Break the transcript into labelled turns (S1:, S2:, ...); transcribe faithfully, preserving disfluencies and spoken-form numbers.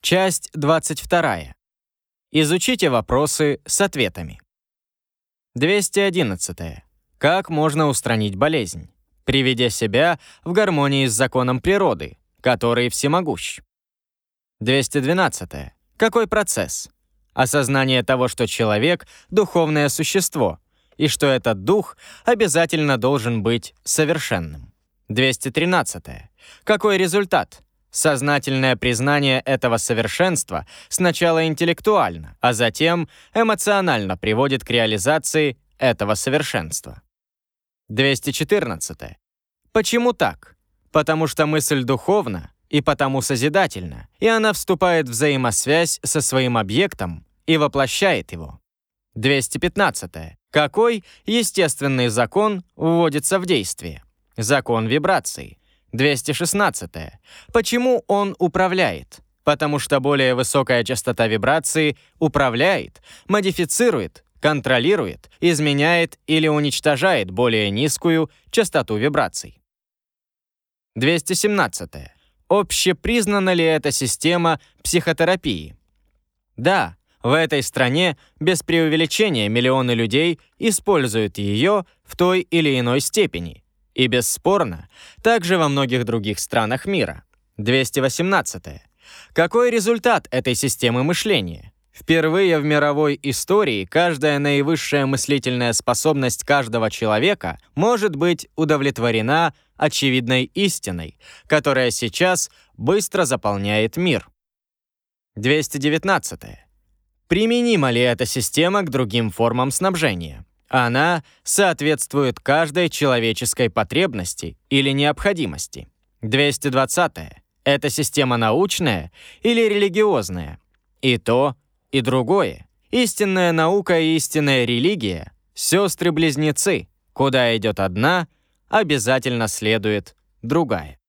S1: Часть двадцать вторая. Изучите вопросы с ответами. двести одиннадцать. Как можно устранить болезнь, приведя себя в гармонии с законом природы, который всемогущ? двести двенадцать. Какой процесс? Осознание того, что человек — духовное существо, и что этот дух обязательно должен быть совершенным. двести тринадцать. Какой результат? Сознательное признание этого совершенства сначала интеллектуально, а затем эмоционально приводит к реализации этого совершенства. двести четырнадцать. Почему так? Потому что мысль духовна и потому созидательна, и она вступает в взаимосвязь со своим объектом и воплощает его. двести пятнадцать. Какой естественный закон вводится в действие? Закон вибраций. двести шестнадцать. Почему он управляет? Потому что более высокая частота вибрации управляет, модифицирует, контролирует, изменяет или уничтожает более низкую частоту вибраций. двести семнадцать. Общепризнана ли эта система психотерапии? Да, в этой стране без преувеличения миллионы людей используют ее в той или иной степени. И бесспорно, также во многих других странах мира. двести восемнадцать. Какой результат этой системы мышления? Впервые в мировой истории каждая наивысшая мыслительная способность каждого человека может быть удовлетворена очевидной истиной, которая сейчас быстро заполняет мир. двести девятнадцать. Применима ли эта система к другим формам снабжения? Она соответствует каждой человеческой потребности или необходимости. двести двадцать. Это система научная или религиозная? И то, и другое. Истинная наука и истинная религия — сестры-близнецы. Куда идет одна, обязательно следует другая.